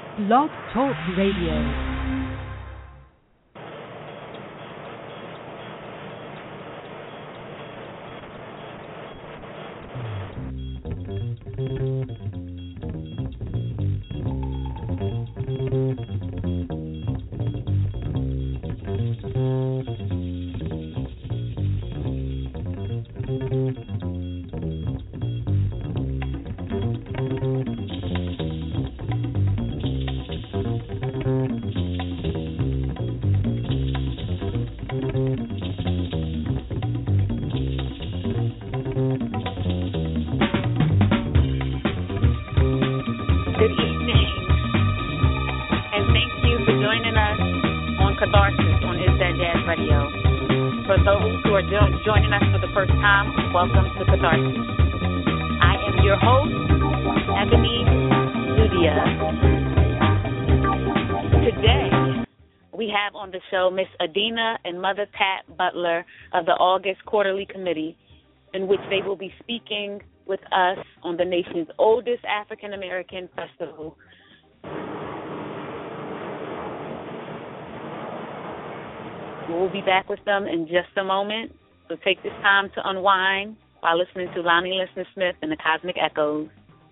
Blog Talk Radio. Welcome to Catharsis. I am your host, Ebony Ludia. Today, we have on the show Miss Adina and Mother Pat Butler of the August Quarterly Committee, in which they will be speaking with us on the nation's oldest African American festival. We'll be back with them in just a moment. So take this time to unwind while listening to Lonnie Liston Smith and the Cosmic Echoes.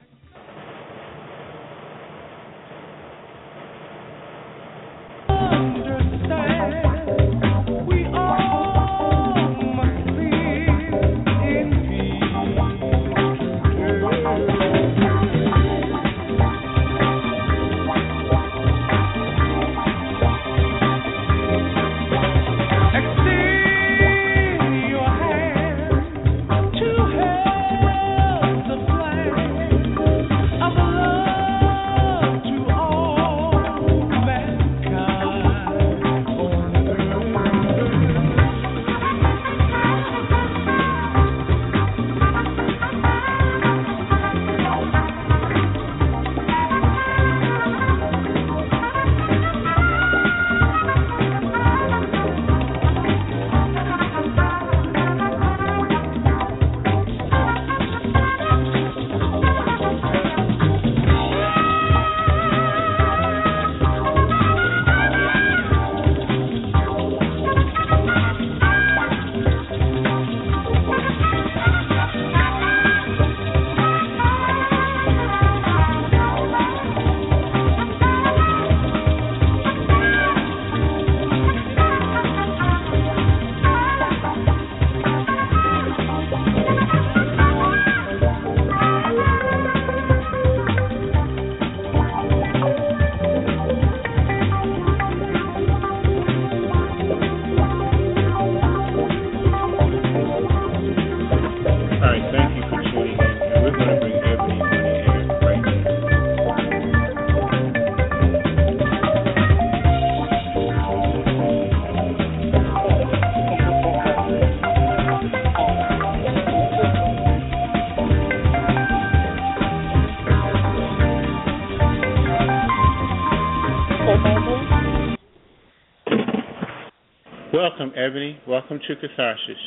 Welcome, Ebony. Welcome to Catharsis.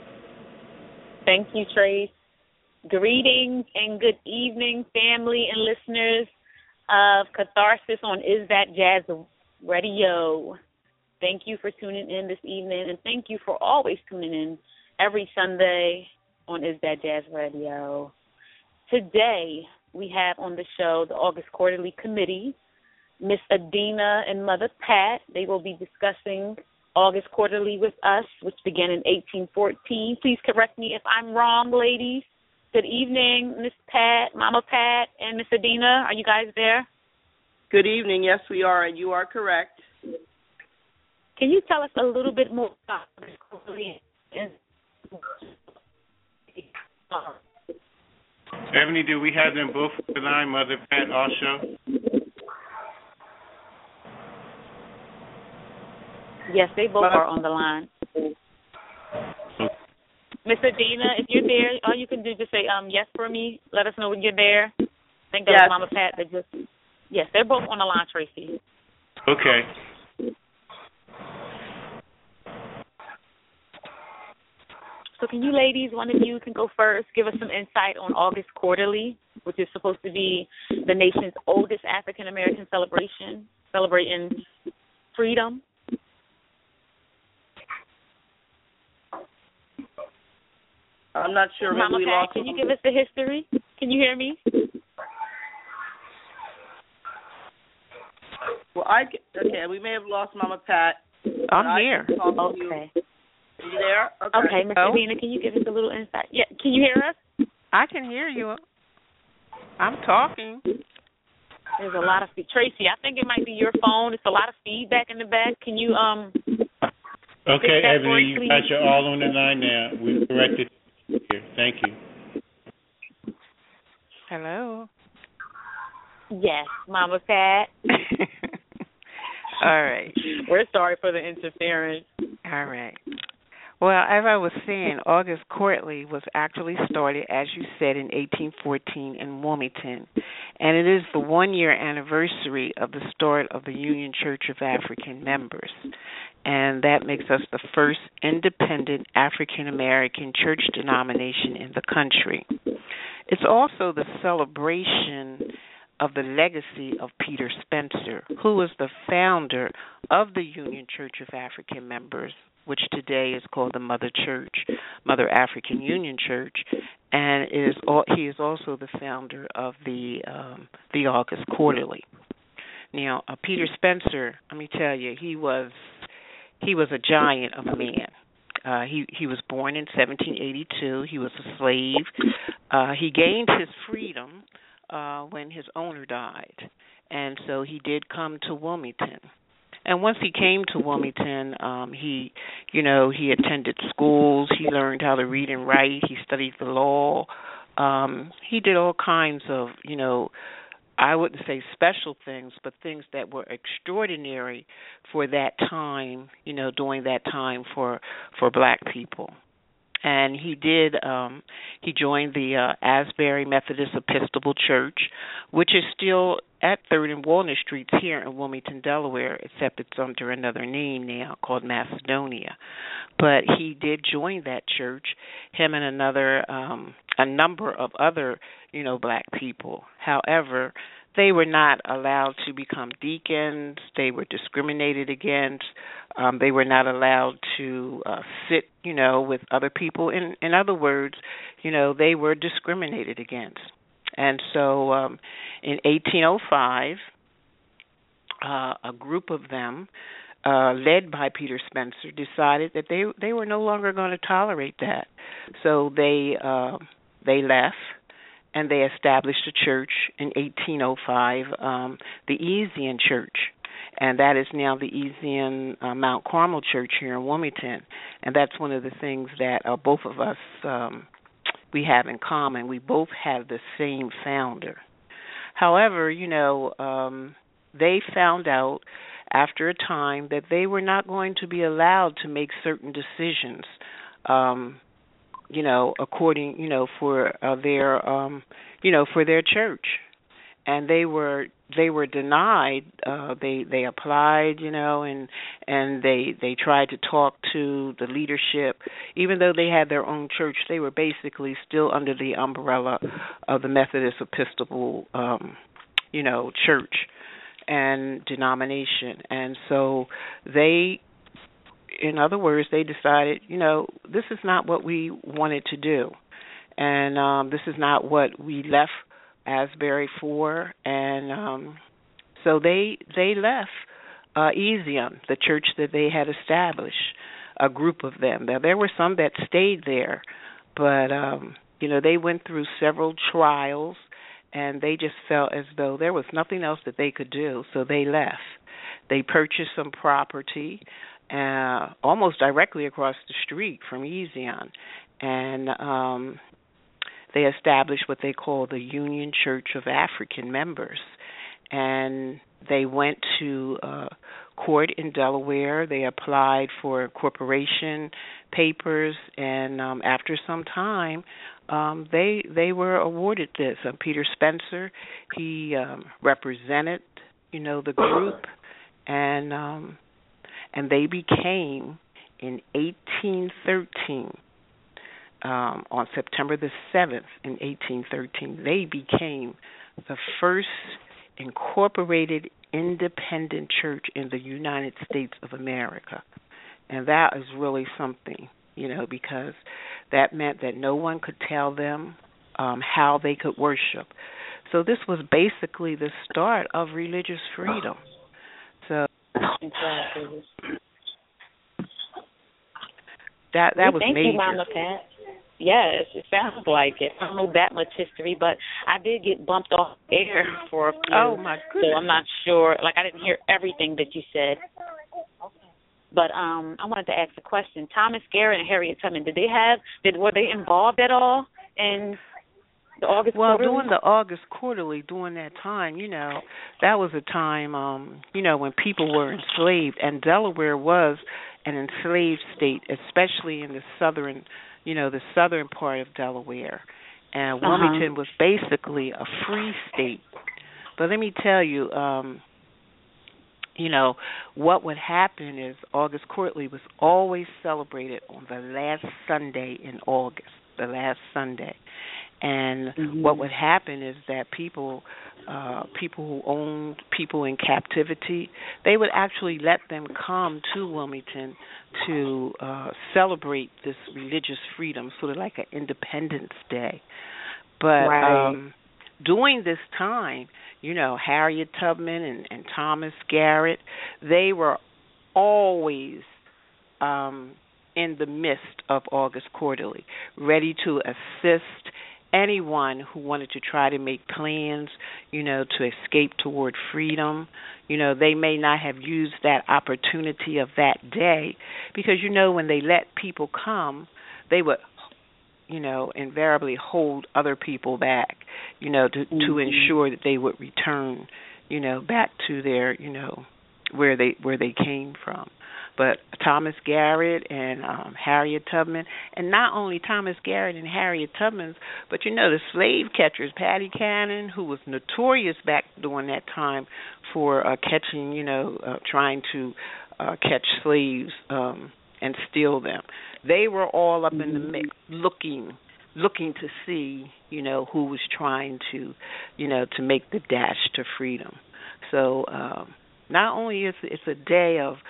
Thank you, Trace. Greetings and good evening, family and listeners of Catharsis on Is That Jazz Radio. Thank you for tuning in this evening, and thank you for always tuning in every Sunday on Is That Jazz Radio. Today, we have on the show the August Quarterly Committee, Miss Adina and Mother Pat. They will be discussing August Quarterly with us, which began in 1814. Please correct me if I'm wrong, ladies. Good evening, Miss Pat, Mama Pat, and Miss Adina. Are you guys there? Good evening. Yes, we are, and you are correct. Can you tell us a little bit more about August Quarterly? Ebony, do we have them both on the line, Mother Pat also? Yes, they both are on the line. Miss Adina, if you're there, all you can do is just say yes for me. Let us know when you're there. I think that was Mama Pat that just... Yes, they're both on the line, Tracy. Okay. So can you ladies, one of you can go first, give us some insight on August Quarterly? which is supposed to be the nation's oldest African American celebration, celebrating freedom. I'm not sure. Maybe Mama we Pat, lost. can you give us the history? Can you hear me? Well, okay, we may have lost Mama Pat. I'm here. Okay. Are you there? Okay, Miss Davina, can you give us a little insight? Yeah, can you hear us? I can hear you. I'm talking. There's a lot of Tracy, I think it might be your phone. It's a lot of feedback in the back. Can you Okay, Ebony, you got you all on the line now. We corrected here. Thank you. Hello. Yes, Mama Pat. All right. We're sorry for the interference. All right. Well, as I was saying, August Courtly was actually started, as you said, in 1814 in Wilmington, and it is the one-year anniversary of the start of the Union Church of African Members, and that makes us the first independent African-American church denomination in the country. It's also the celebration of the legacy of Peter Spencer, who was the founder of the Union Church of African Members, which today is called the Mother Church, Mother African Union Church, and he is also the founder of the August Quarterly. Now, Peter Spencer, let me tell you, he was a giant of a man. He was born in 1782. He was a slave. He gained his freedom when his owner died, and so he did come to Wilmington. And once he came to Wilmington, he attended schools. He learned how to read and write. He studied the law. He did all kinds of, I wouldn't say special things, but things that were extraordinary for that time, during that time for black people. And he joined the Asbury Methodist Episcopal Church, which is still at 3rd and Walnut Streets here in Wilmington, Delaware, except it's under another name now called Macedonia. But he did join that church, him and a number of other, black people. However, they were not allowed to become deacons. They were discriminated against. They were not allowed to sit, with other people. In other words, they were discriminated against. And so in 1805, a group of them, led by Peter Spencer, decided that they were no longer going to tolerate that. So they left. And they established a church in 1805, the Ezian Church, and that is now the Ezian Mount Carmel Church here in Wilmington. And that's one of the things that both of us we have in common. We both have the same founder. However, they found out after a time that they were not going to be allowed to make certain decisions. According, for for their church, and they were denied. They applied, and they tried to talk to the leadership, even though they had their own church. They were basically still under the umbrella of the Methodist Episcopal, church and denomination, and so they. In other words, they decided, this is not what we wanted to do, and this is not what we left Asbury for, and so they left Ezion, the church that they had established, a group of them. Now, there were some that stayed there, but, they went through several trials, and they just felt as though there was nothing else that they could do, so they left. They purchased some property, almost directly across the street from Ezion, and they established what they call the Union Church of African Members, and they went to court in Delaware. They applied for corporation papers, and after some time, they were awarded this. Peter Spencer, he represented, the group, and they became, in 1813, on September the 7th in 1813, they became the first incorporated independent church in the United States of America. And that is really something, because that meant that no one could tell them how they could worship. So this was basically the start of religious freedom. So that was thank major. Thank you, Mama Pat. Yes, it sounds like it. I don't know that much history, but I did get bumped off air for a few. Oh, my goodness. So I'm not sure. I didn't hear everything that you said. But I wanted to ask a question. Thomas Garrett and Harriet Tubman, were they involved at all in the August Quarterly? Well, during the August Quarterly, during that time, that was a time, when people were enslaved, and Delaware was an enslaved state, especially in the southern part of Delaware. And Wilmington was basically a free state. But let me tell you, what would happen is August Quarterly was always celebrated on the last Sunday in August, the last Sunday. And what would happen is that people who owned people in captivity, they would actually let them come to Wilmington to celebrate this religious freedom, sort of like an Independence Day. But during this time, Harriet Tubman and Thomas Garrett, they were always in the midst of August Quarterly, ready to assist anyone who wanted to try to make plans, to escape toward freedom. They may not have used that opportunity of that day because, when they let people come, they would, invariably hold other people back, to ensure that they would return, back to their, where they came from. But Thomas Garrett and Harriet Tubman, and not only Thomas Garrett and Harriet Tubman, but the slave catchers, Patty Cannon, who was notorious back during that time for catching, trying to catch slaves and steal them. They were all up in the mix, looking to see, who was trying to, to make the dash to freedom. So not only is it's a day of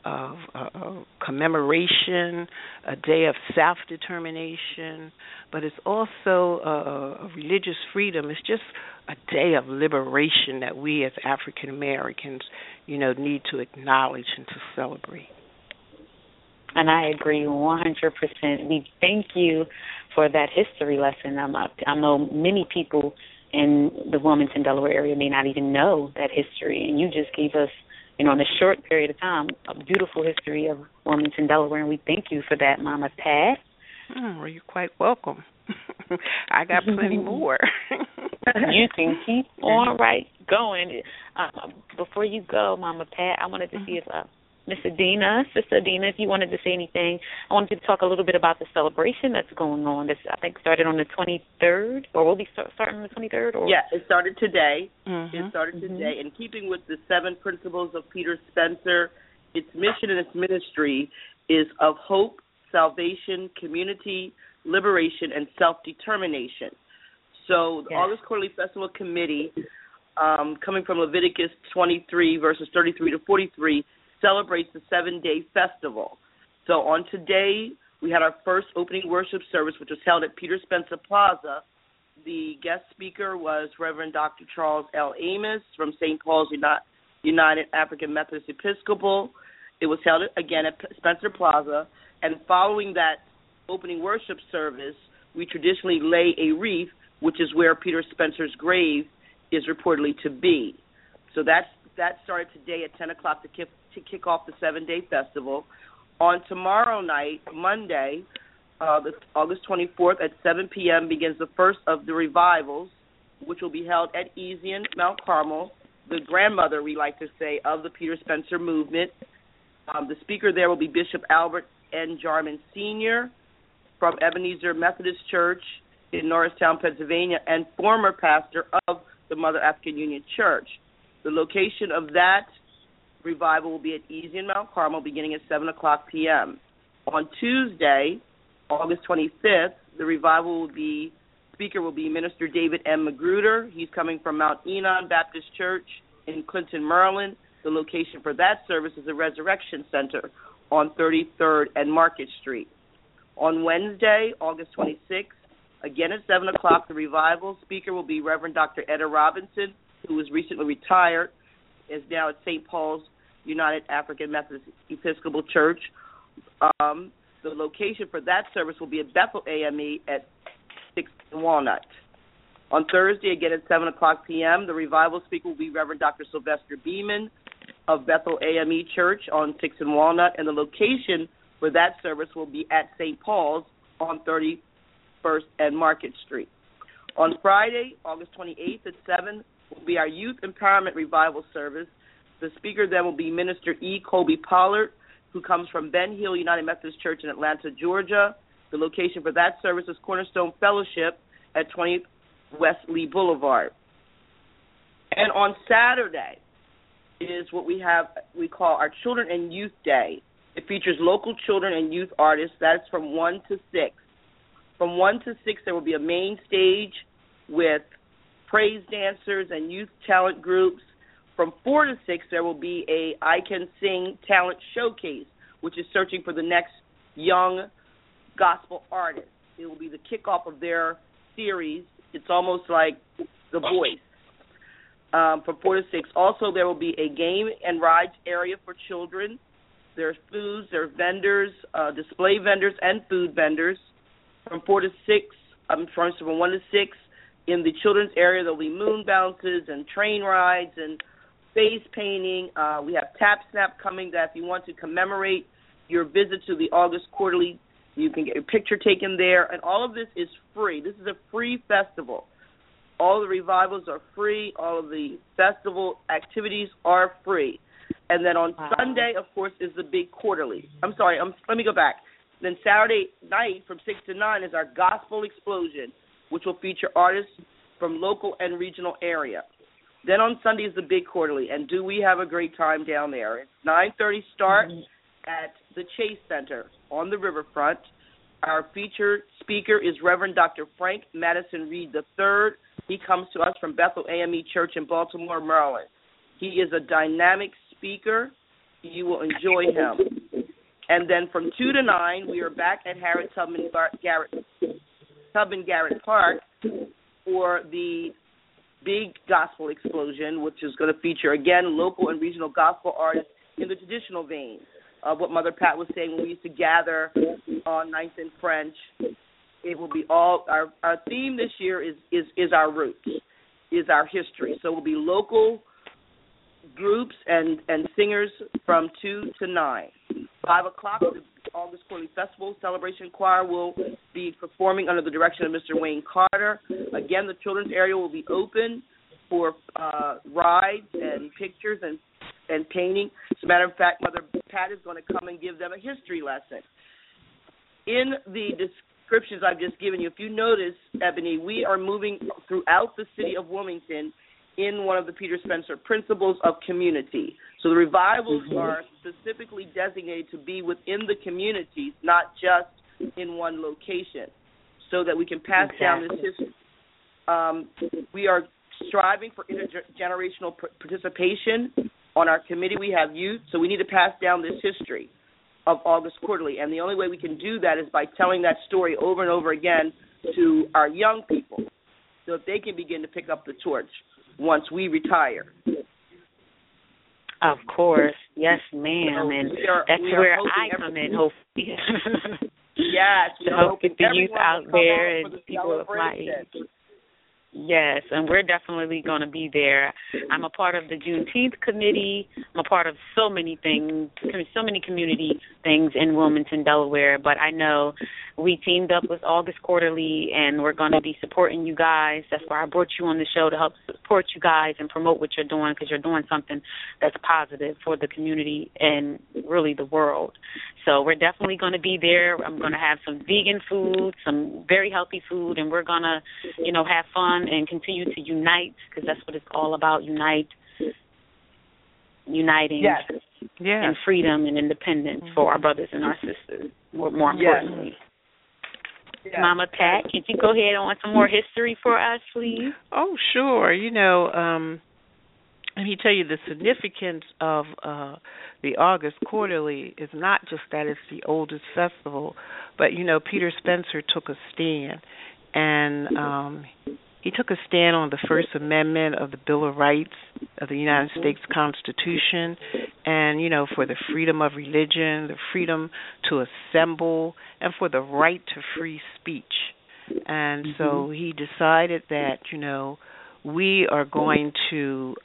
commemoration, a day of self-determination, but it's also a religious freedom. It's just a day of liberation that we as African Americans, need to acknowledge and to celebrate. And I agree 100%. We thank you for that history lesson. I know many people in the Wilmington, Delaware area may not even know that history, and you just gave us, in a short period of time, a beautiful history of Wilmington, Delaware, and we thank you for that, Mama Pat. Well, you're quite welcome. I got plenty more. You can keep on going. Before you go, Mama Pat, I wanted to see if Sister Adina, if you wanted to say anything. I wanted to talk a little bit about the celebration that's going on. This, I think, started on the 23rd, or will be starting on the 23rd? Or? Yeah, it started today. It started today. In keeping with the 7 principles of Peter Spencer, its mission and its ministry is of hope, salvation, community, liberation, and self-determination. So the August Quarterly Festival Committee, coming from Leviticus 23, verses 33 to 43, celebrates the 7-day festival. So on today, we had our first opening worship service, which was held at Peter Spencer Plaza. The guest speaker was Reverend Dr. Charles L. Amos from St. Paul's United African Methodist Episcopal. It was held again at Spencer Plaza. And following that opening worship service, we traditionally lay a wreath, which is where Peter Spencer's grave is reportedly to be. So that started today at 10 o'clock to kick off the 7-day festival. On tomorrow night, Monday, August 24th at 7 p.m. begins the first of the revivals, which will be held at Ezion, Mount Carmel, the grandmother, we like to say, of the Peter Spencer movement. The speaker there will be Bishop Albert N. Jarman Sr. from Ebenezer Methodist Church in Norristown, Pennsylvania, and former pastor of the Mother African Union Church. The location of that revival will be at Ezion, Mount Carmel, beginning at 7 o'clock p.m. On Tuesday, August 25th, the revival speaker will be Minister David M. Magruder. He's coming from Mount Enon Baptist Church in Clinton, Maryland. The location for that service is the Resurrection Center on 33rd and Market Street. On Wednesday, August 26th, again at 7 o'clock, the revival speaker will be Reverend Dr. Etta Robinson, who was recently retired, is now at St. Paul's United African Methodist Episcopal Church. The location for that service will be at Bethel AME at 6th and Walnut. On Thursday, again at 7 o'clock p.m., the revival speaker will be Reverend Dr. Sylvester Beeman of Bethel AME Church on 6th and Walnut, and the location for that service will be at St. Paul's on 31st and Market Street. On Friday, August 28th at 7, will be our Youth Empowerment Revival service. The speaker then will be Minister E. Colby Pollard, who comes from Ben Hill United Methodist Church in Atlanta, Georgia. The location for that service is Cornerstone Fellowship at 20th West Lee Boulevard. And on Saturday is what we call our Children and Youth Day. It features local children and youth artists. That's from 1 to 6. From 1 to 6, there will be a main stage with praise dancers and youth talent groups. From 4 to 6, there will be a I Can Sing talent showcase, which is searching for the next young gospel artist. It will be the kickoff of their series. It's almost like The Voice. From 4 to 6. Also, there will be a game and rides area for children. There's foods, there's vendors, display vendors, and food vendors. From 1 to 6, in the children's area, there'll be moon bounces and train rides and face painting. We have Tap Snap coming that if you want to commemorate your visit to the August Quarterly, you can get your picture taken there. And all of this is free. This is a free festival. All the revivals are free. All of the festival activities are free. And then on Sunday, of course, is the big Quarterly. Let me go back. Then Saturday night from 6 to 9 is our Gospel Explosion, which will feature artists from local and regional area. Then on Sunday is the big Quarterly, and do we have a great time down there? It's 9:30 start at the Chase Center on the riverfront. Our featured speaker is Reverend Dr. Frank Madison Reed III. He comes to us from Bethel AME Church in Baltimore, Maryland. He is a dynamic speaker. You will enjoy him. And then from 2 to 9, we are back at Harriet Tubman Garrett Park for the big Gospel Explosion, which is going to feature, again, local and regional gospel artists in the traditional vein of what Mother Pat was saying when we used to gather on 9th and French. It will be all, our theme this year is our roots, is our history. So it will be local groups and singers from 2 to 9. 5 o'clock, the August Quarterly Festival Celebration Choir will be performing under the direction of Mr. Wayne Carter. Again, the children's area will be open for rides and pictures and painting. As a matter of fact, Mother Pat is going to come and give them a history lesson. In the descriptions I've just given you, if you notice, Ebony, we are moving throughout the city of Wilmington in one of the Peter Spencer principles of community. So the revivals are specifically designated to be within the communities, not just in one location, so that we can pass down this history. We are striving for intergenerational participation. On our committee, we have youth, so we need to pass down this history of August Quarterly. And the only way we can do that is by telling that story over and over again to our young people so that they can begin to pick up the torch once we retire. Of course. Yes, ma'am. And that's where I come in, hopefully. Yes. To help get the youth out there and people of my age. Yes, and we're definitely going to be there. I'm a part of the Juneteenth committee. I'm a part of so many things, so many community things in Wilmington, Delaware. But I know we teamed up with August Quarterly, and we're going to be supporting you guys. That's why I brought you on the show, to help support you guys and promote what you're doing, because you're doing something that's positive for the community and really the world. So we're definitely going to be there. I'm going to have some vegan food, some very healthy food, and we're going to, have fun and continue to unite, because that's what it's all about, uniting and freedom and independence for our brothers and our sisters, more importantly. Yes. Mama Pat, could you go ahead on some more history for us, please? Oh, sure. Let me tell you, the significance of the August Quarterly is not just that it's the oldest festival, but, Peter Spencer took a stand, and he took a stand on the First Amendment of the Bill of Rights of the United States Constitution, and, for the freedom of religion, the freedom to assemble, and for the right to free speech. And so he decided that, we are going to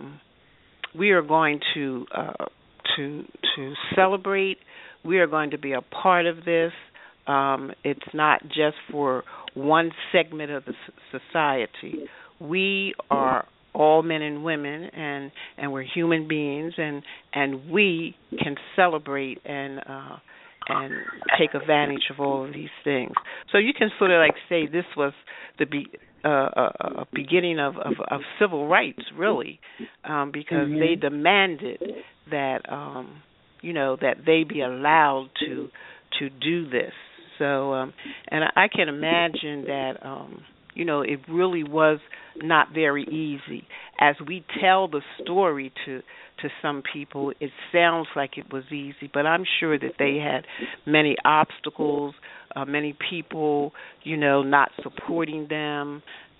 celebrate. We are going to be a part of this. It's not just for one segment of the society. We are all men and women, and we're human beings, and we can celebrate and take advantage of all of these things. So you can sort of say this was the a beginning of civil rights, really, because they demanded that that they be allowed to do this. So and I can imagine that it really was not very easy. As we tell the story to some people, it sounds like it was easy, but I'm sure that they had many obstacles, many people, not supporting them.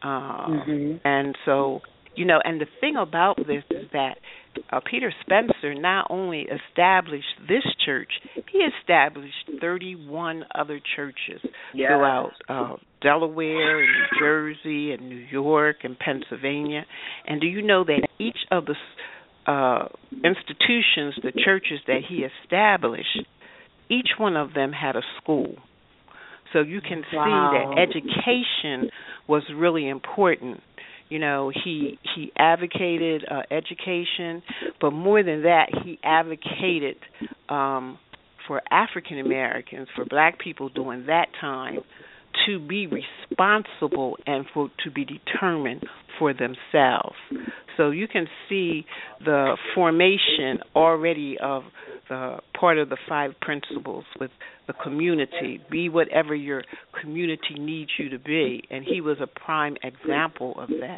And so, and the thing about this is that Peter Spencer not only established this church, he established 31 other churches throughout Delaware and New Jersey and New York and Pennsylvania. And do you know that each of the institutions, the churches that he established, each one of them had a school. So you can see that education was really important. He advocated education, but more than that, he advocated for African Americans, for black people during that time, to be responsible and to be determined for themselves. So you can see the formation already of the part of the 5 principles with the community. Be whatever your community needs you to be. And he was a prime example of that.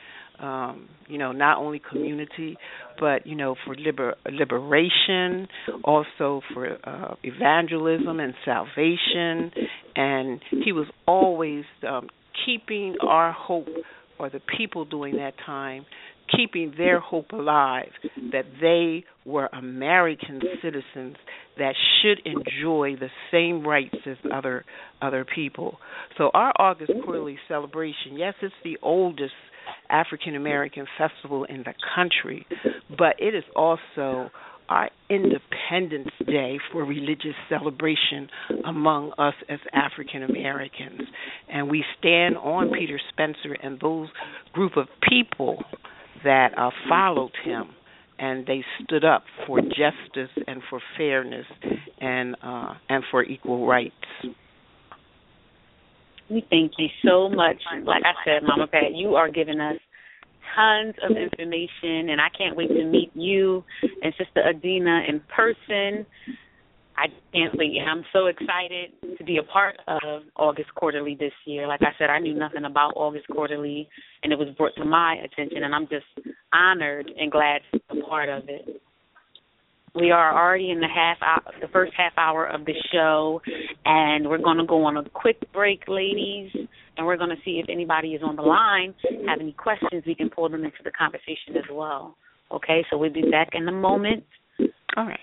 Not only community, but, for liberation, also for evangelism and salvation. And he was always keeping our hope, or the people during that time, keeping their hope alive, that they were American citizens that should enjoy the same rights as other people. So our August Quarterly celebration, yes, it's the oldest African American festival in the country, but it is also our Independence Day for religious celebration among us as African Americans. And we stand on Peter Spencer and those group of people that followed him, and they stood up for justice and for fairness and for equal rights. We thank you so much. Like I said, Mama Pat, you are giving us tons of information, and I can't wait to meet you and Sister Adina in person. I can't wait. I'm so excited to be a part of August Quarterly this year. Like I said, I knew nothing about August Quarterly, and it was brought to my attention, and I'm just honored and glad to be a part of it. We are already in the first half hour of the show, and we're going to go on a quick break, ladies, and we're going to see if anybody is on the line, have any questions, we can pull them into the conversation as well. Okay, so we'll be back in a moment. All right.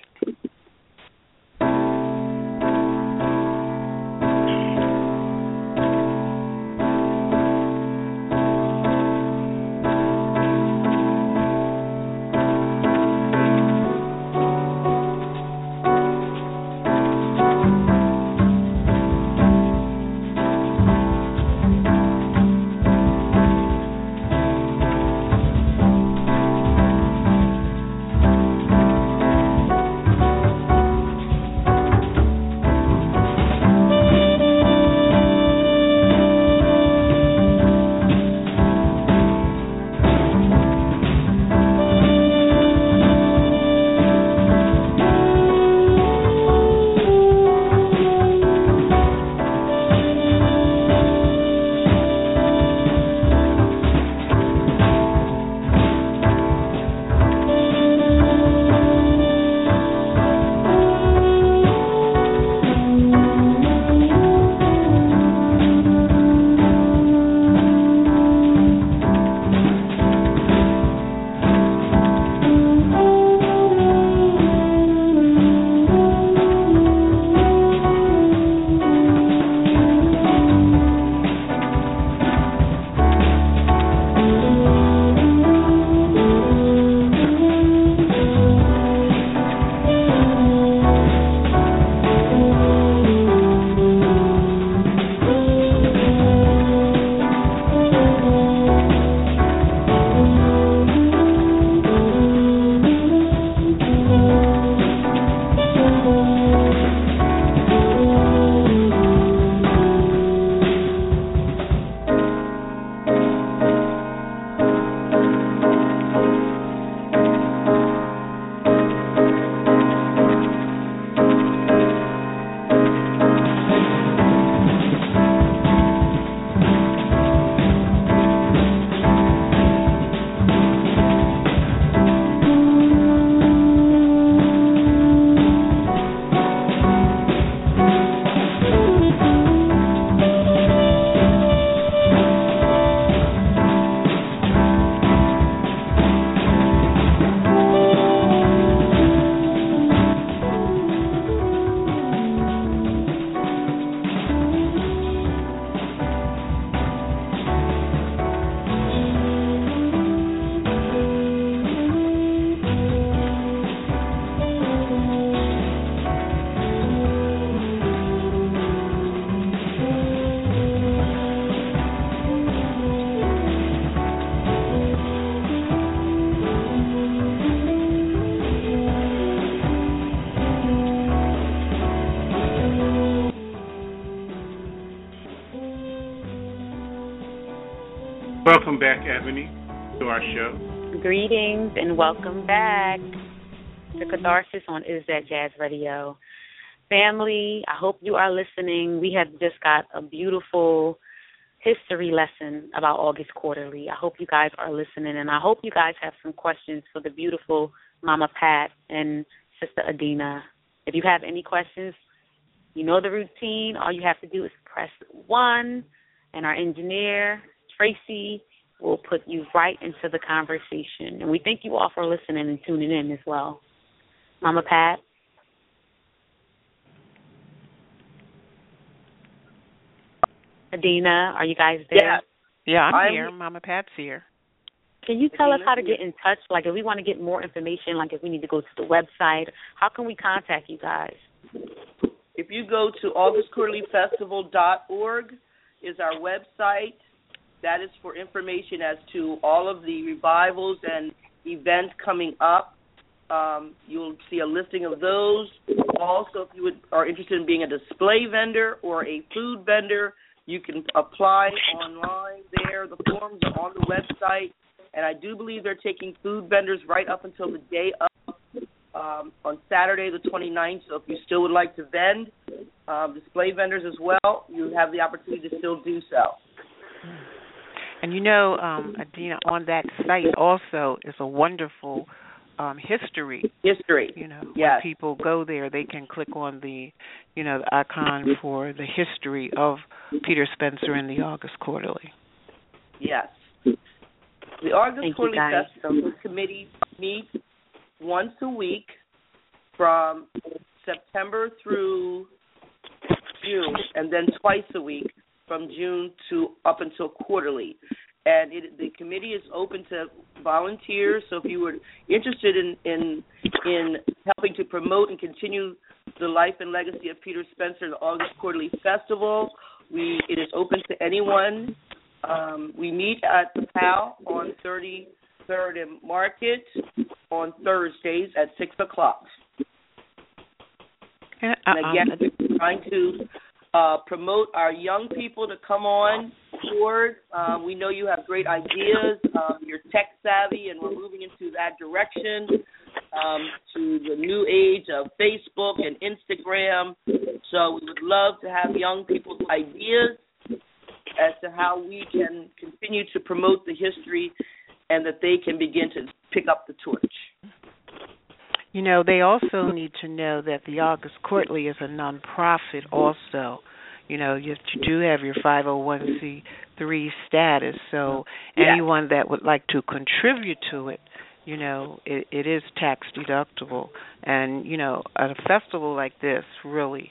Welcome back, Ebony, to our show. Greetings and welcome back to Catharsis on Is That Jazz Radio. Family, I hope you are listening. We have just got a beautiful history lesson about August Quarterly. I hope you guys are listening, and I hope you guys have some questions for the beautiful Mama Pat and Sister Adina. If you have any questions, you know the routine. All you have to do is press 1, and our engineer, Tracy, will put you right into the conversation. And we thank you all for listening and tuning in as well. Mama Pat? Adina, are you guys there? Yeah, I'm here. Mama Pat's here. Can you tell us how to get in touch? Like, if we want to get more information, like if we need to go to the website, how can we contact you guys? If you go to augustquarterlyfestival.org is our website. That is for information as to all of the revivals and events coming up. You'll see a listing of those. Also, if you are interested in being a display vendor or a food vendor, you can apply online there. The forms are on the website. And I do believe they're taking food vendors right up until the day of, on Saturday the 29th. So if you still would like to vend, display vendors as well, you have the opportunity to still do so. And you know, Adina, on that site also is a wonderful history. You know, yes. When people go there, they can click on the, the icon for the history of Peter Spencer and the August Quarterly. Yes. The August Quarterly Festival Committee meets once a week from September through June, and then twice a week from June to up until quarterly. And the committee is open to volunteers, so if you were interested in helping to promote and continue the life and legacy of Peter Spencer and the August Quarterly Festival, it is open to anyone. We meet at the PAL on 33rd and Market on Thursdays at 6 o'clock. And again, we're trying to promote our young people to come on board. We know you have great ideas. You're tech savvy, and we're moving into that direction to the new age of Facebook and Instagram. So we would love to have young people's ideas as to how we can continue to promote the history and that they can begin to pick up the torch. You know, they also need to know that the August Quarterly is a nonprofit also. You know, you do have your 501c3 status, so anyone that would like to contribute to it, you know, it is tax deductible. And, you know, at a festival like this, really,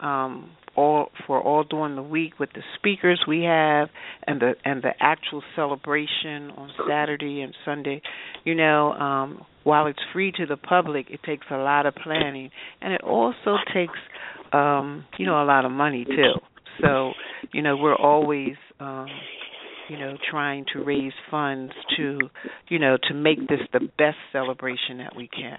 all during the week with the speakers we have and the actual celebration on Saturday and Sunday, you know, while it's free to the public, it takes a lot of planning, and it also takes you know, a lot of money too. So, you know, we're always you know, trying to raise funds to, you know, to make this the best celebration that we can.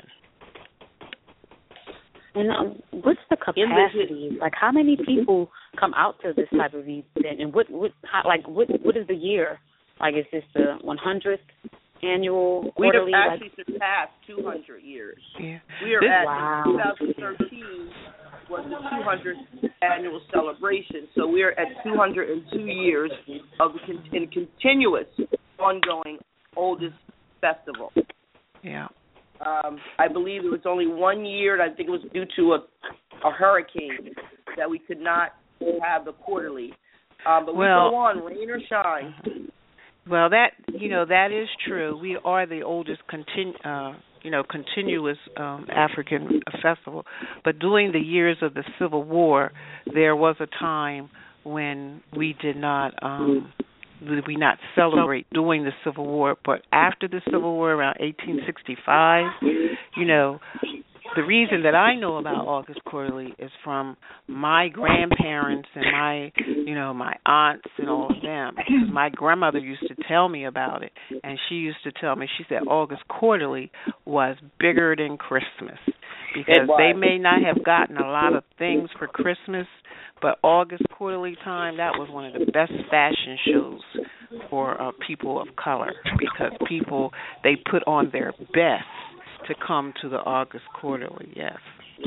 And what's the capacity? Like, how many people come out to this type of event? And what is the year? Like, is this the 100th annual quarterly? We have actually surpassed 200 years. Yeah. We are at 2013 was the 200th annual celebration, so we are at 202 years of continuous, ongoing, oldest festival. Yeah. I believe it was only 1 year, and I think it was due to a hurricane that we could not have the quarterly. But we go on, rain or shine. Well, that, you know, that is true. We are the oldest continuous African festival. But during the years of the Civil War, there was a time when we did not celebrate during the Civil War. But after the Civil War, around 1865, you know, the reason that I know about August Quarterly is from my grandparents and my aunts and all of them. Because my grandmother used to tell me about it, and she used to tell me, she said August Quarterly was bigger than Christmas. Because they may not have gotten a lot of things for Christmas, but August Quarterly time, that was one of the best fashion shows for people of color, because they put on their best to come to the August Quarterly. Yes.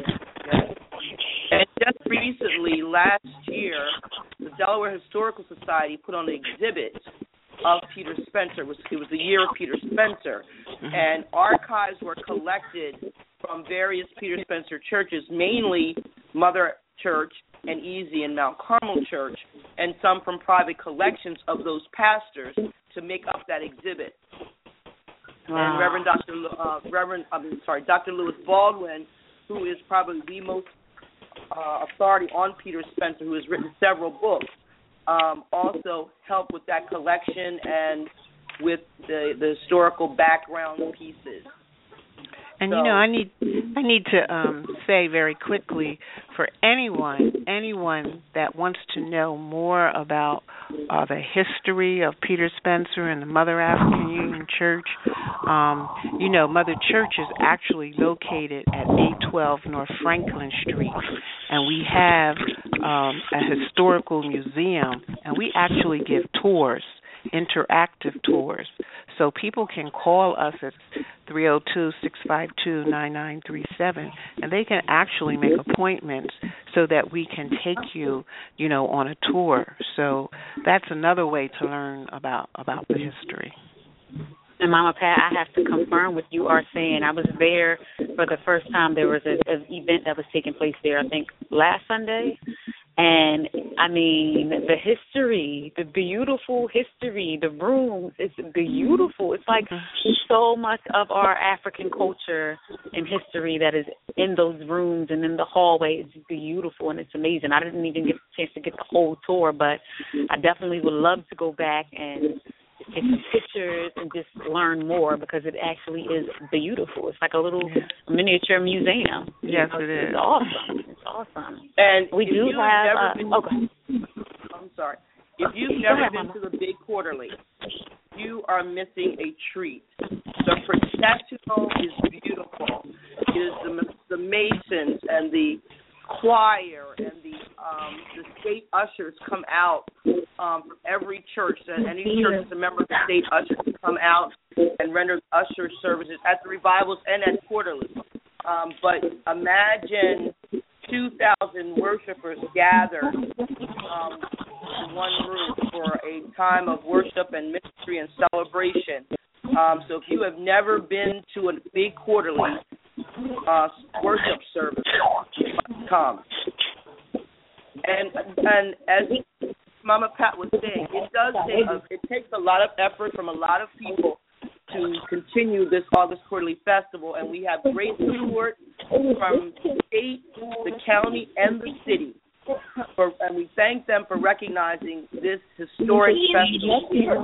And just recently, last year, the Delaware Historical Society put on an exhibit of Peter Spencer. It was the year of Peter Spencer, and archives were collected from various Peter Spencer churches, mainly Mother Church and Easy and Mount Carmel Church, and some from private collections of those pastors to make up that exhibit. Wow. And Dr. Lewis Baldwin, who is probably the most authority on Peter Spencer, who has written several books, also helped with that collection and with the historical background pieces. And so, I need to say very quickly, for anyone that wants to know more about the history of Peter Spencer and the Mother African Union Church, Mother Church is actually located at 812 North Franklin Street, and we have a historical museum, and we actually give tours, interactive tours. So people can call us at 302-652-9937, and they can actually make appointments so that we can take you, on a tour. So that's another way to learn about the history. And Mama Pat, I have to confirm what you are saying. I was there for the first time. There was an event that was taking place there, I think, last Sunday. And, the history, the beautiful history, the rooms, it's beautiful. It's like so much of our African culture and history that is in those rooms and in the hallway. It's beautiful and it's amazing. I didn't even get a chance to get the whole tour, but I definitely would love to go back and take some pictures and just learn more, because it actually is beautiful. It's like a little miniature museum. Yes, it is. It's awesome. It's awesome. And we do have... I'm sorry. If you've never been to the Big Quarterly, you are missing a treat. The processional is beautiful. It is the Masons and the choir and the state ushers come out from every church, and any church that's a member of the state ushers come out and render usher services at the revivals and at quarterly. But imagine 2,000 worshipers gathered in one room for a time of worship and ministry and celebration. So if you have never been to a Big Quarterly worship service, come. And as Mama Pat was saying, it takes a lot of effort from a lot of people to continue this August Quarterly Festival, and we have great support from the state, the county, and the city. And we thank them for recognizing this historic festival.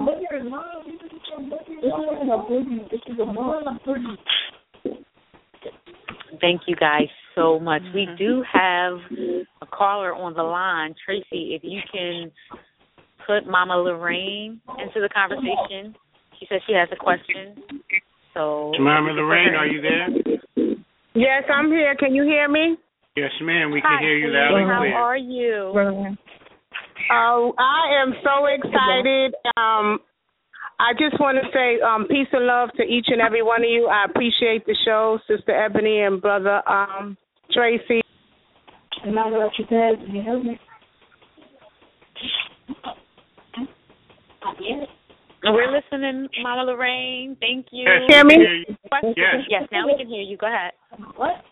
Thank you guys so much. We do have a caller on the line. Tracy, if you can put Mama Lorraine into the conversation. She says she has a question. So, Mama Lorraine, are you there? Yes, I'm here. Can you hear me? Yes, ma'am. We can hear you loud and clear. How are you? I am so excited. I just want to say peace and love to each and every one of you. I appreciate the show, Sister Ebony and Brother Tracy. And now what you said, can you help me? We're listening, Mama Lorraine. Thank you. Yes, hear me? Yes, now we can hear you. Go ahead. What?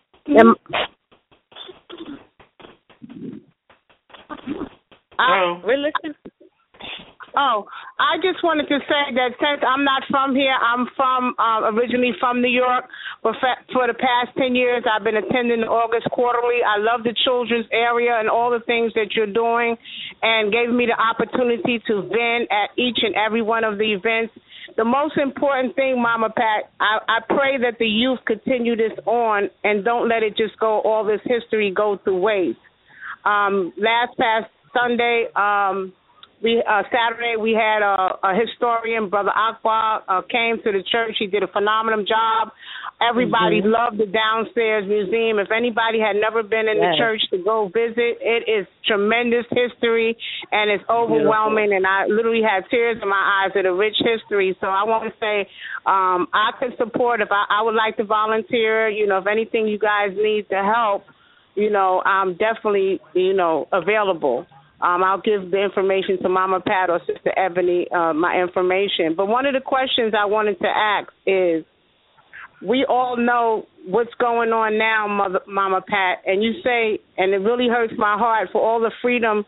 We're listening. Oh, I just wanted to say that since I'm not from here, I'm from originally from New York, but for the past 10 years I've been attending the August Quarterly. I love the children's area and all the things that you're doing, and gave me the opportunity to vent at each and every one of the events. The most important thing, Mama Pat, I pray that the youth continue this on and don't let it just go, all this history go to waste. Past Sunday, Saturday, we had a historian, Brother Akbar, came to the church. He did a phenomenal job Everybody loved the downstairs museum. If anybody had never been in the church to go visit, it is tremendous history, and it's overwhelming. And I literally had tears in my eyes at a rich history. So I want to say I could support if I would like to volunteer. You know, if anything you guys need to help, you know, I'm definitely, you know, available. I'll give the information to Mama Pat or Sister Ebony, my information. But one of the questions I wanted to ask is, we all know what's going on now, Mama Pat, and you say, and it really hurts my heart for all the freedom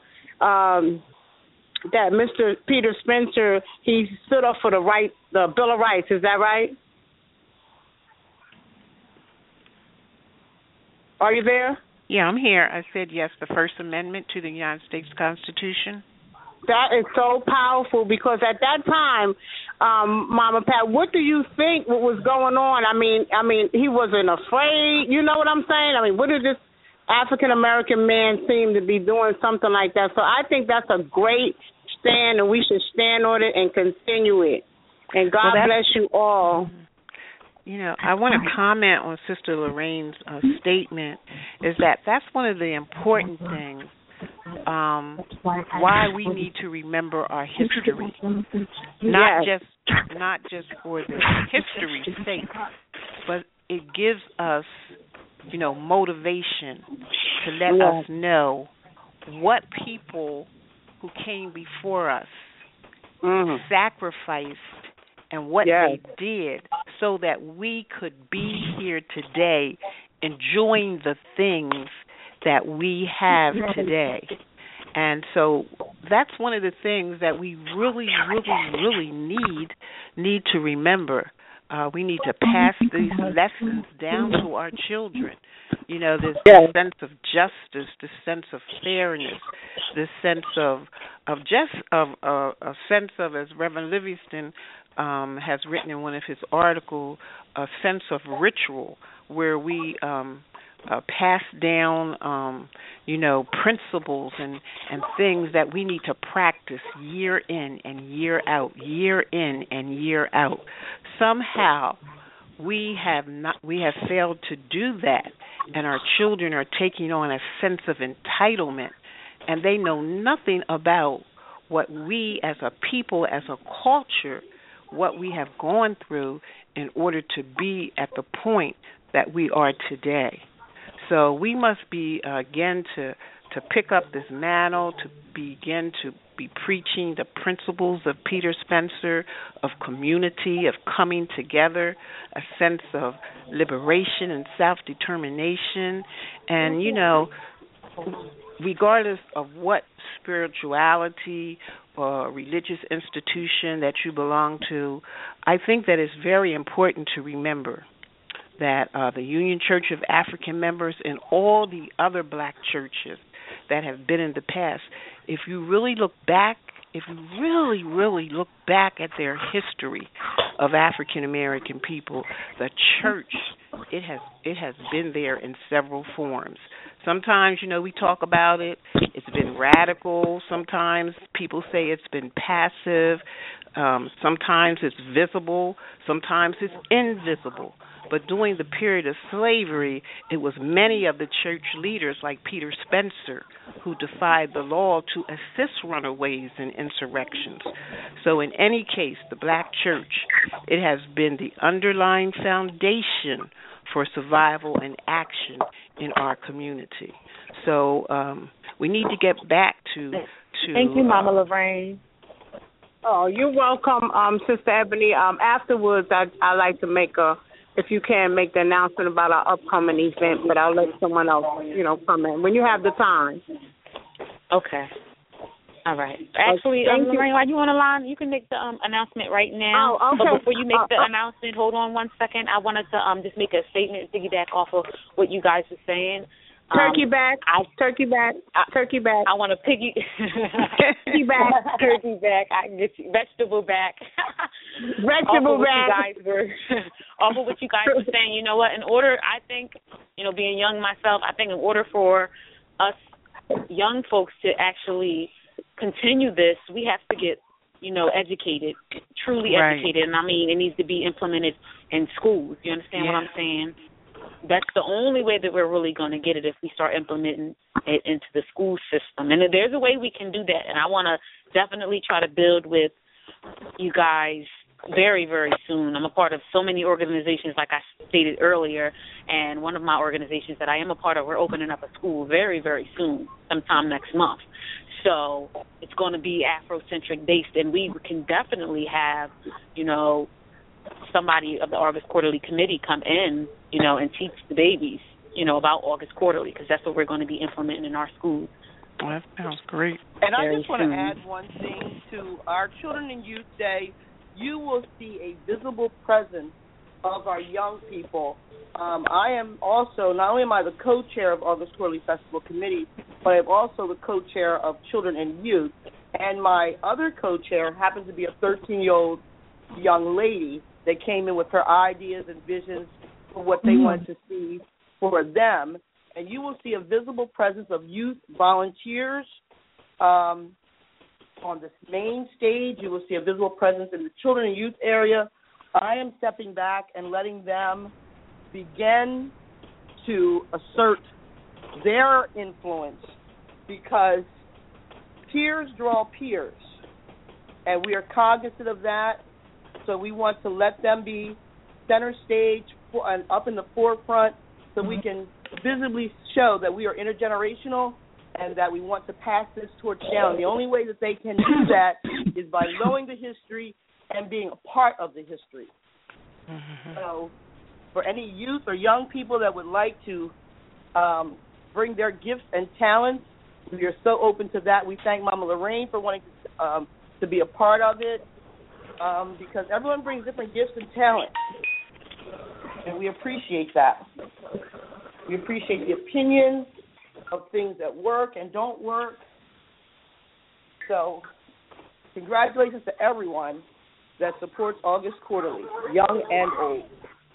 that Mr. Peter Spencer, he stood up for the Bill of Rights. Is that right? Are you there? Yeah, I'm here. I said yes, the First Amendment to the United States Constitution. That is so powerful because at that time, Mama Pat, what do you think what was going on? I mean, he wasn't afraid. You know what I'm saying? I mean, what did this African-American man seem to be doing something like that? So I think that's a great stand, and we should stand on it and continue it. And God bless you all. You know, I want to comment on Sister Lorraine's statement, is that's one of the important things. Why we need to remember our history, not just for the history's sake, but it gives us, you know, motivation to let us know what people who came before us sacrificed and what they did so that we could be here today enjoying the things that we have today. And so that's one of the things that we really, really, really need to remember. We need to pass these lessons down to our children. You know, this sense of justice, this sense of fairness, this sense of a sense of, as Reverend Livingston has written in one of his articles, a sense of ritual where we pass down, you know, principles and things that we need to practice year in and year out, year in and year out. Somehow we have failed to do that, and our children are taking on a sense of entitlement, and they know nothing about what we as a people, as a culture, what we have gone through in order to be at the point that we are today. So we must be, again, to pick up this mantle, to begin to be preaching the principles of Peter Spencer, of community, of coming together, a sense of liberation and self-determination. And, you know, regardless of what spirituality or religious institution that you belong to, I think that it's very important to remember that the Union Church of African Members and all the other black churches that have been in the past, if you really look back, if you really, really look back at their history of African American people, the church, it has been there in several forms. Sometimes, you know, we talk about it, it's been radical. Sometimes people say it's been passive. Sometimes it's visible. Sometimes it's invisible. But during the period of slavery, it was many of the church leaders like Peter Spencer who defied the law to assist runaways in insurrections. So in any case, the black church, it has been the underlying foundation for survival and action in our community. So we need to get back to Thank you, Mama Lorraine. Oh, you're welcome, Sister Ebony. Afterwards, I'd like to make if you can, make the announcement about our upcoming event, but I'll let someone else, you know, come in when you have the time. Okay. All right. Actually, Lorraine, while you on the line, you can make the announcement right now. Oh, okay. But before you make the announcement, hold on one second. I wanted to just make a statement, piggyback off of what you guys were saying. Turkey back. I want to turkey back. Turkey back. I can get you vegetable back. Vegetable back. Off of what you guys were saying, you know what? In order, I think, you know, being young myself, I think in order for us young folks to actually continue this, we have to get, you know, educated, truly educated. And I mean, it needs to be implemented in schools. You understand what I'm saying? That's the only way that we're really going to get it, if we start implementing it into the school system. And there's a way we can do that, and I want to definitely try to build with you guys very, very soon. I'm a part of so many organizations, like I stated earlier, and one of my organizations that I am a part of, we're opening up a school very, very soon, sometime next month. So it's going to be Afrocentric based, and we can definitely have, you know, somebody of the August Quarterly Committee come in, you know, and teach the babies, you know, about August Quarterly, because that's what we're going to be implementing in our schools. Well, that sounds great. And I just want to add one thing to our Children and Youth Day. You will see a visible presence of our young people. I am also, not only am I the co-chair of August Quarterly Festival Committee, but I'm also the co-chair of Children and Youth. And my other co-chair happens to be a 13-year-old young lady that came in with her ideas and visions for what they wanted to see for them. And you will see a visible presence of youth volunteers on the main stage. You will see a visible presence in the children and youth area. I am stepping back and letting them begin to assert their influence, because peers draw peers, and we are cognizant of that. So we want to let them be center stage and up in the forefront, so we can visibly show that we are intergenerational and that we want to pass this torch down. The only way that they can do that is by knowing the history and being a part of the history. So for any youth or young people that would like to bring their gifts and talents, we are so open to that. We thank Mama Lorraine for wanting to be a part of it, because everyone brings different gifts and talents, and we appreciate that. We appreciate the opinions of things that work and don't work. So congratulations to everyone that supports August Quarterly, young and old.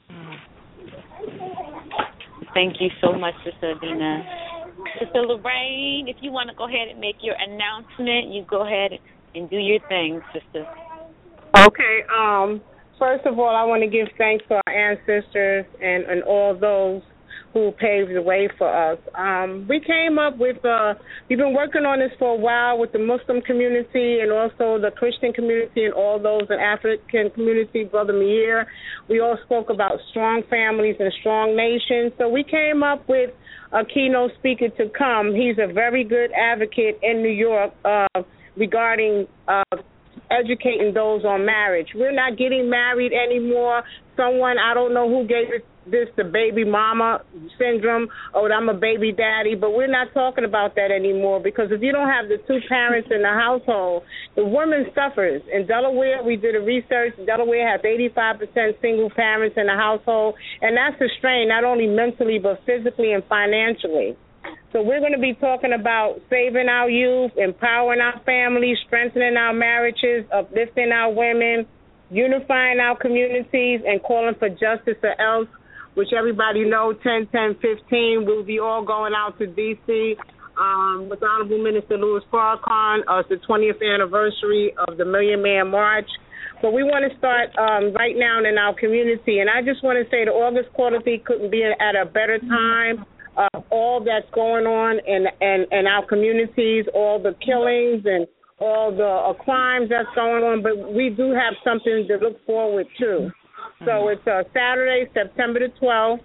Thank you so much, Sister Adina. Sister Lorraine, if you want to go ahead and make your announcement, you go ahead and do your thing, Sister. Okay. First of all, I want to give thanks to our ancestors and all those who paved the way for us. We came up with, we've been working on this for a while with the Muslim community and also the Christian community and all those in African community, Brother Meir. We all spoke about strong families and strong nations. So we came up with a keynote speaker to come. He's a very good advocate in New York regarding educating those on marriage. We're not getting married anymore. Someone, I don't know who gave this the baby mama syndrome, or I'm a baby daddy, but we're not talking about that anymore, because if you don't have the two parents in the household, the woman suffers. In Delaware, we did a research. Delaware has 85% single parents in the household, and that's a strain, not only mentally but physically and financially. So we're going to be talking about saving our youth, empowering our families, strengthening our marriages, uplifting our women, unifying our communities, and calling for justice, or else, which everybody knows, 10-10-15, we'll be all going out to D.C. With Honorable Minister Louis Farrakhan. It's the 20th anniversary of the Million Man March. But we want to start right now in our community. And I just want to say the August Quarterly couldn't be at a better time. All that's going on in our communities, all the killings and all the crimes that's going on, but we do have something to look forward to. So it's Saturday, September the 12th,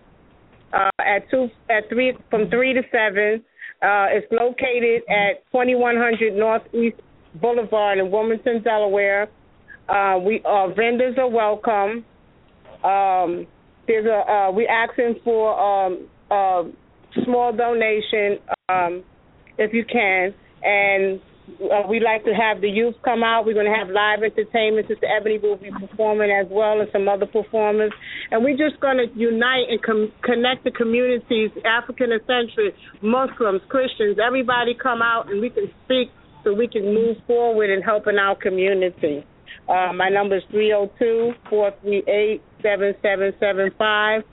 from 3 to 7. It's located at 2100 Northeast Boulevard in Wilmington, Delaware. Vendors are welcome. We're asking for small donation if you can, and we'd like to have the youth come out. We're going to have live entertainment. Sister Ebony will be performing as well, and some other performers, and we're just going to unite and connect the communities, African-centric, Muslims, Christians, everybody come out and we can speak so we can move forward in helping our community. My number is 302-438-7775.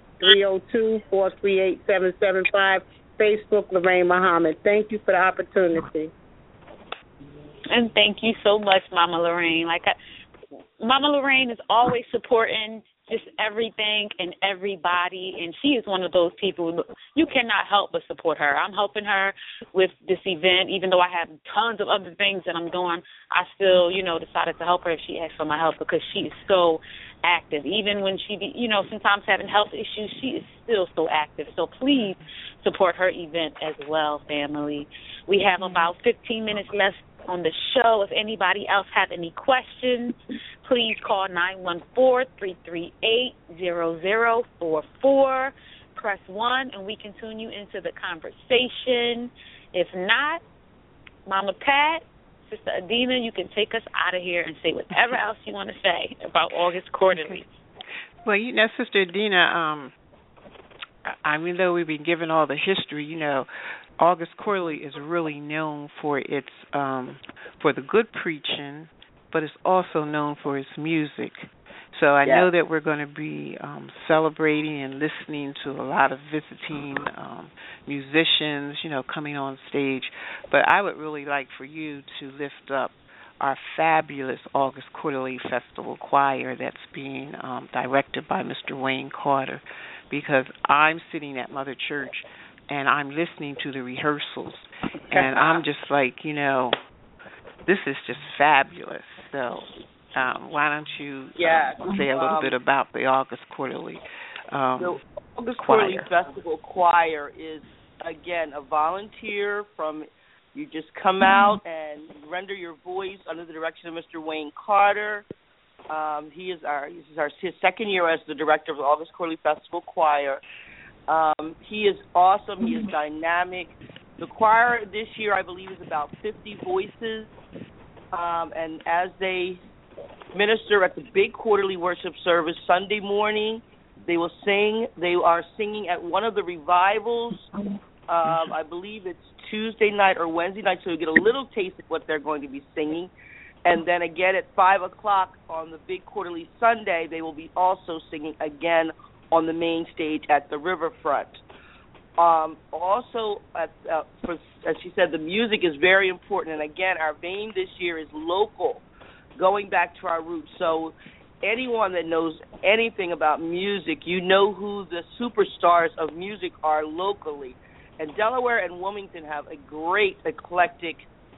302-438-7775. Facebook, Lorraine Muhammad. Thank you for the opportunity. And thank you so much, Mama Lorraine. Mama Lorraine is always supporting just everything and everybody, and she is one of those people, you cannot help but support her. I'm helping her with this event, even though I have tons of other things that I'm doing. I still, decided to help her if she asked for my help because she is so active. Even when she, sometimes having health issues, she is still so active. So please support her event as well, family. We have about 15 minutes left on the show. If anybody else have any questions, please call 914-338-0044. Press 1, and we can tune you into the conversation. If not, Mama Pat, Sister Adina, you can take us out of here and say whatever else you want to say about August Quarterly. Well, Sister Adina, though we've been given all the history, August Quarterly is really known for its for the good preaching, but it's also known for its music. So I know that we're going to be celebrating and listening to a lot of visiting musicians, coming on stage. But I would really like for you to lift up our fabulous August Quarterly Festival Choir that's being directed by Mr. Wayne Carter, because I'm sitting at Mother Church and I'm listening to the rehearsals, and I'm just like, this is just fabulous. So why don't you say a little bit about the August Quarterly the August choir. Quarterly Festival Choir is, again, a volunteer from, you just come out and render your voice under the direction of Mr. Wayne Carter. This is his second year as the director of the August Quarterly Festival Choir. He is awesome. He is dynamic. The choir this year, I believe, is about 50 voices. And as they minister at the big quarterly worship service Sunday morning, they will sing. They are singing at one of the revivals. I believe it's Tuesday night or Wednesday night, so you get a little taste of what they're going to be singing. And then again at 5 o'clock on the big quarterly Sunday, they will be also singing again on the main stage at the riverfront. Also, as she said, the music is very important. And again, our vein this year is local, going back to our roots. So anyone that knows anything about music, you know who the superstars of music are locally. And Delaware and Wilmington have a great, eclectic,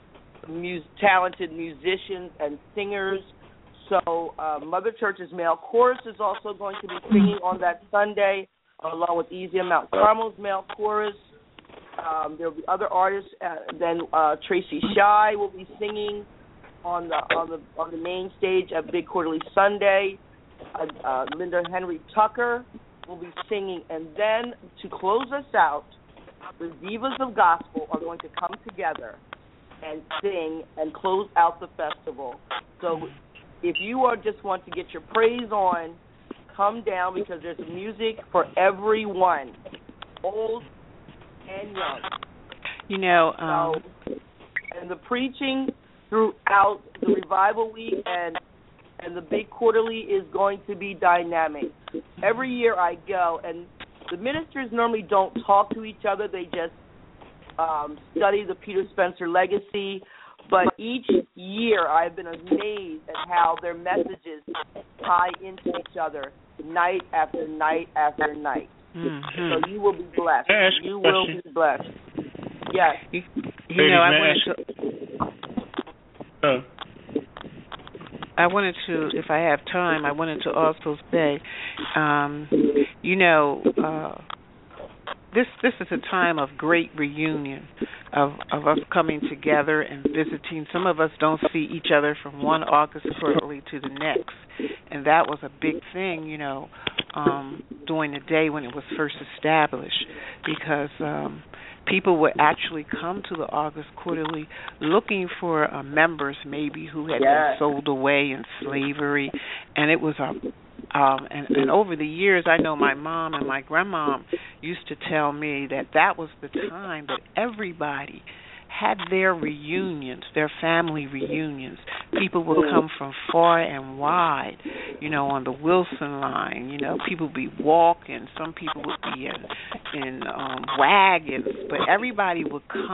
talented musicians and singers. So Mother Church's male chorus is also going to be singing on that Sunday, along with Easy and Mount Carmel's male chorus. There will be other artists. Then Tracy Shy will be singing on the main stage at Big Quarterly Sunday. Linda Henry Tucker will be singing, and then to close us out, the Divas of Gospel are going to come together and sing and close out the festival. So if you just want to get your praise on, come down, because there's music for everyone, old and young. And the preaching throughout the revival week and the big quarterly is going to be dynamic. Every year I go, and the ministers normally don't talk to each other. They just study the Peter Spencer legacy. But each year I've been amazed at how their messages tie into each other night after night after night. Mm-hmm. So you will be blessed. You will be blessed. Yes. I wanted to, if I have time, I wanted to also say, this is a time of great reunion, of us coming together and visiting. Some of us don't see each other from one August quarterly to the next, and that was a big thing, during the day when it was first established, because people would actually come to the August Quarterly looking for members maybe who had been sold away in slavery, and it was and over the years, I know my mom and my grandmom used to tell me that was the time that everybody had their reunions, their family reunions. People would come from far and wide, on the Wilson line. People would be walking. Some people would be in wagons, but everybody would come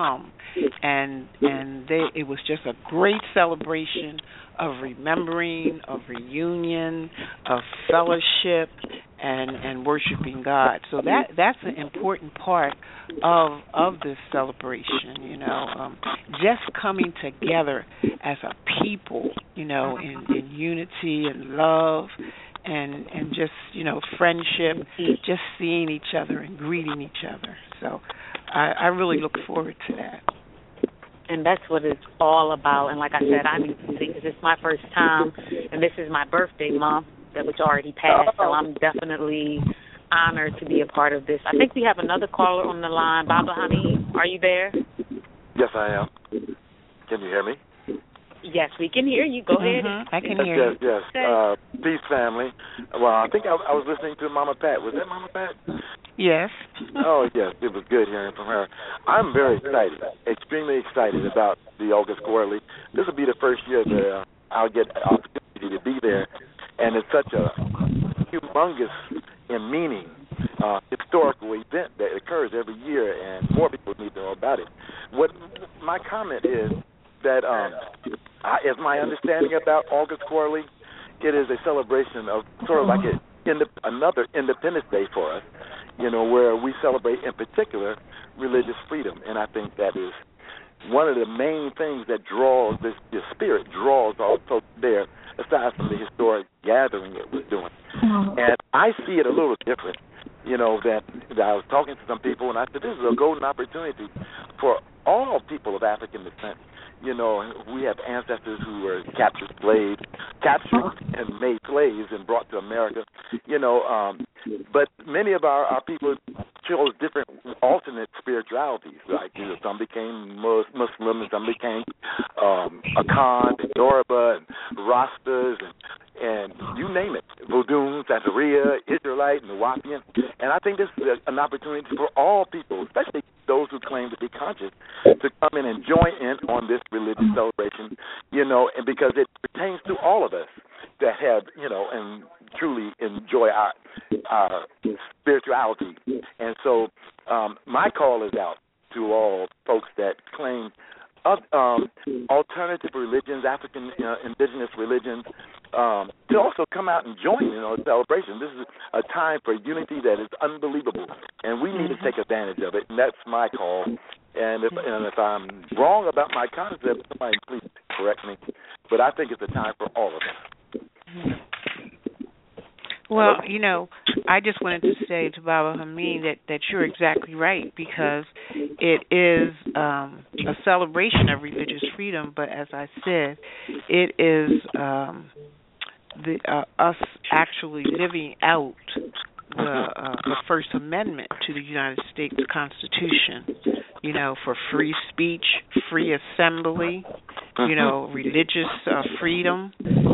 and it was just a great celebration of remembering, of reunion, of fellowship, and worshiping God. So that's an important part of this celebration, just coming together as a people, in unity and love and just, friendship, just seeing each other and greeting each other. So I really look forward to that. And that's what it's all about. And like I said, I need to see because it's my first time, and this is my birthday month, which already passed. So I'm definitely honored to be a part of this. I think we have another caller on the line. Baba Hamid, are you there? Yes, I am. Can you hear me? Yes, we can hear you. Go ahead. I can hear you. Yes. Peace, family. Well, I think I was listening to Mama Pat. Was that Mama Pat? Yes. Oh, yes. It was good hearing from her. I'm very excited, extremely excited about the August Quarterly. This will be the first year that I'll get the opportunity to be there, and it's such a humongous and meaning historical event that occurs every year, and more people need to know about it. What my comment is that, as my understanding about August Quarterly, it is a celebration of sort of like another Independence Day for us, where we celebrate in particular religious freedom, and I think that is one of the main things that draws the spirit draws all folks there, aside from the historic gathering it was doing. And I see it a little different, that I was talking to some people, and I said, this is a golden opportunity for all people of African descent. We have ancestors who were captured and made slaves and brought to America, but many of our people chose different alternate spiritualities. Like, some became Muslim, and some became Akan, and Yoruba, and Rastas, and you name it, Vodun, Santeria, Israelite, and Nuwapian. And I think this is an opportunity for all people, especially those who claim to be conscious, to come in and join in on this religious celebration, and because it pertains to all of us that have, and truly enjoy our spirituality. And so my call is out to all folks that claim alternative religions, African indigenous religions, to also come out and join the celebration. This is a time for unity that is unbelievable, and we need to take advantage of it, and that's my call. And if I'm wrong about my concept, somebody please correct me, but I think it's a time for all of us. Well, I just wanted to say to Baba Hamid that you're exactly right, because it is a celebration of religious freedom, but as I said, it is us actually living out the First Amendment to the United States Constitution, for free speech, free assembly, religious freedom,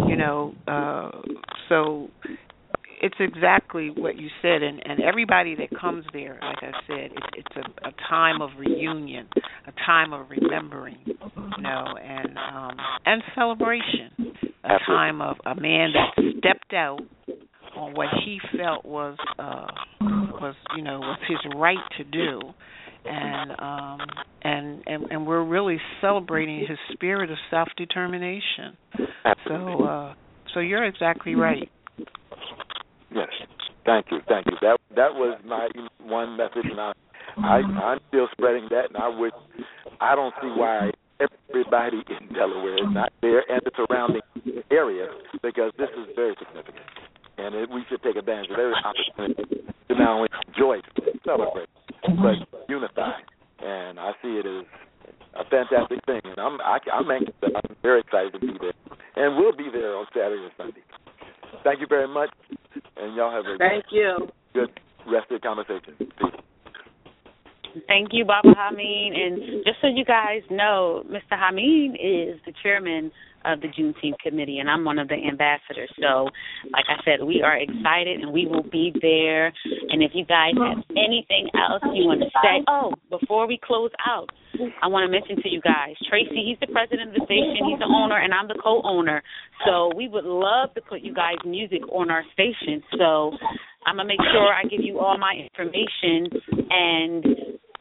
so it's exactly what you said, and everybody that comes there, like I said, it's a time of reunion, a time of remembering, and celebration, a time of a man that stepped out on what he felt was his right to do, and we're really celebrating his spirit of self-determination. So you're exactly right. Yes, thank you. That was my one message, and I'm still spreading that. And I don't see why everybody in Delaware is not there and the surrounding area, because this is very significant, and we should take advantage of every opportunity to not only enjoy it, celebrate, but unify. And I see it as a fantastic thing, and I'm anxious. I'm very excited to be there, and we'll be there on Saturday and Sunday. Thank you very much, and y'all have a good rest of the conversation. Peace. Thank you, Baba Hamid. And just so you guys know, Mr. Hamid is the chairman of the Juneteenth Committee, and I'm one of the ambassadors. So, like I said, we are excited, and we will be there. And if you guys have anything else you want to say, before we close out, I want to mention to you guys, Tracy, he's the president of the station, he's the owner, and I'm the co-owner. So we would love to put you guys' music on our station. So I'm going to make sure I give you all my information, and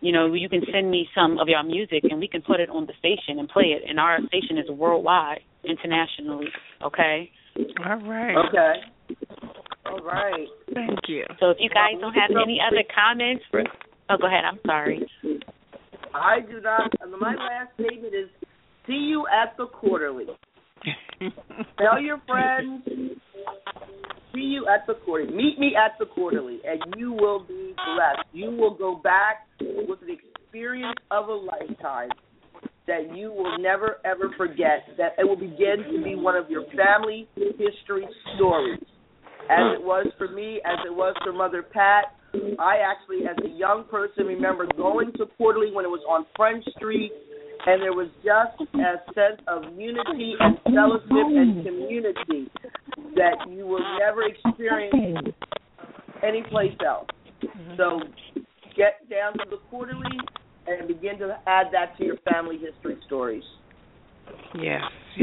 you can send me some of your music and we can put it on the station and play it. And our station is worldwide, internationally. Okay? All right. Okay. All right. Thank you. So if you guys don't have any other comments, go ahead. I'm sorry. I do not. My last statement is, see you at the Quarterly. Tell your friends, see you at the Quarterly. Meet me at the Quarterly, and you will be blessed. You will go back with an experience of a lifetime that you will never, ever forget, that it will begin to be one of your family history stories. As it was for me, as it was for Mother Pat. I actually, as a young person, remember going to Quarterly when it was on French Street, and there was just a sense of unity and fellowship and community that you will never experience anyplace else. So get down to the Quarterly and begin to add that to your family history stories. Yes,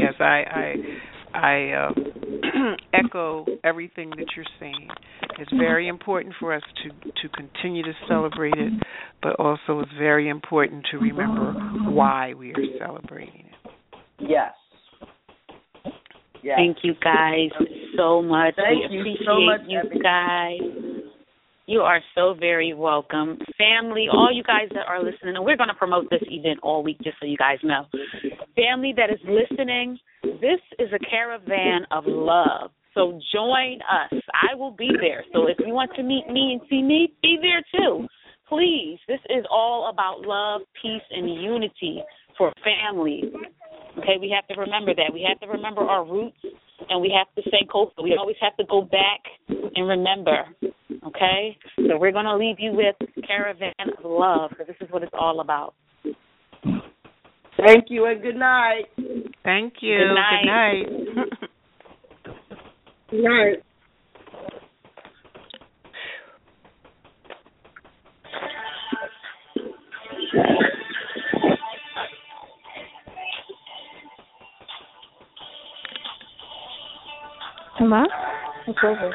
I echo everything that you're saying. It's very important for us to continue to celebrate it, but also it's very important to remember why we are celebrating it. Yes. Thank you guys so much. Thank we you appreciate so much, you guys. You are so very welcome. Family, all you guys that are listening, and we're going to promote this event all week just so you guys know. Family that is listening, this is a caravan of love. So join us. I will be there. So if you want to meet me and see me, be there too. Please, this is all about love, peace, and unity for family. Okay, we have to remember that. We have to remember our roots, and we have to stay coastal. We always have to go back and remember. Okay? So we're going to leave you with Caravan of Love, because this is what it's all about. Thank you and good night. Thank you. Good night. Good night. Good night. Hello? It's over.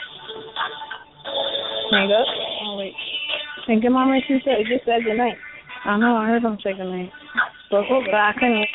Hang up? Oh, wait. And good mama, she said, it just said good night. I know, I heard him say good night. But I couldn't.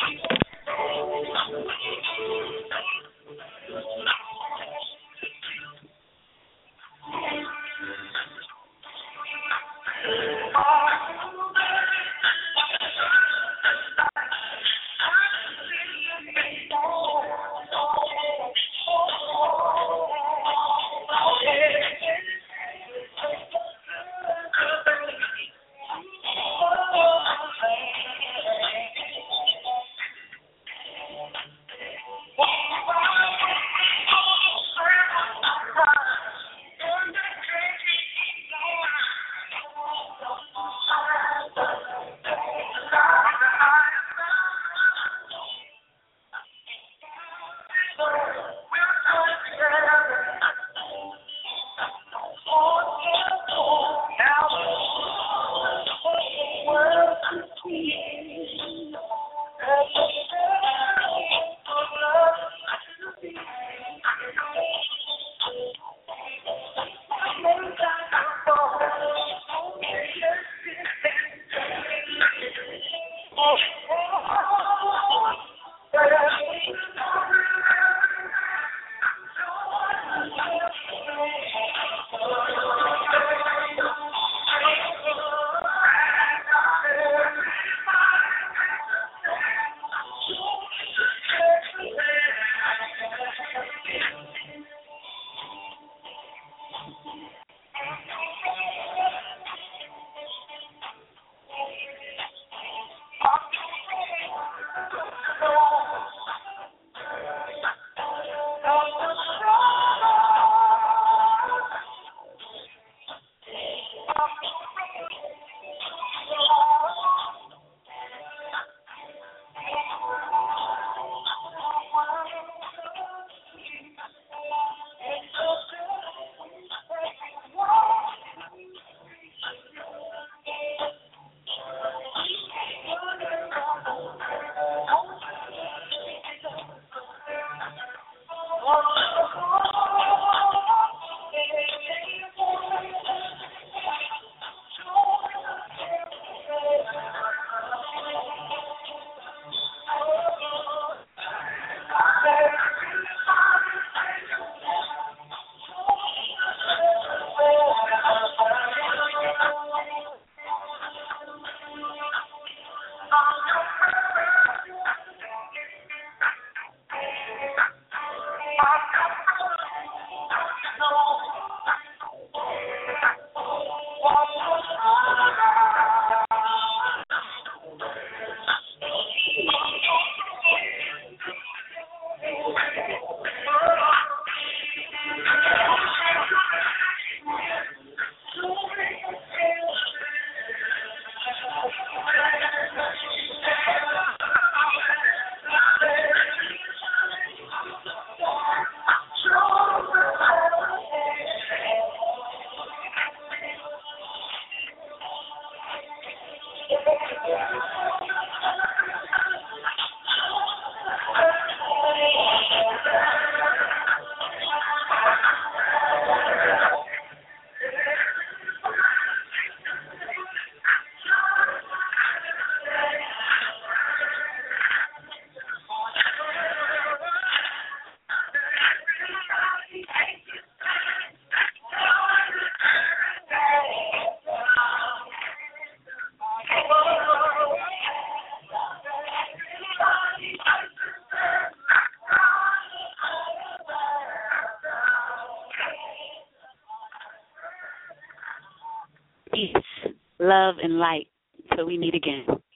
love, and light. Till we meet again.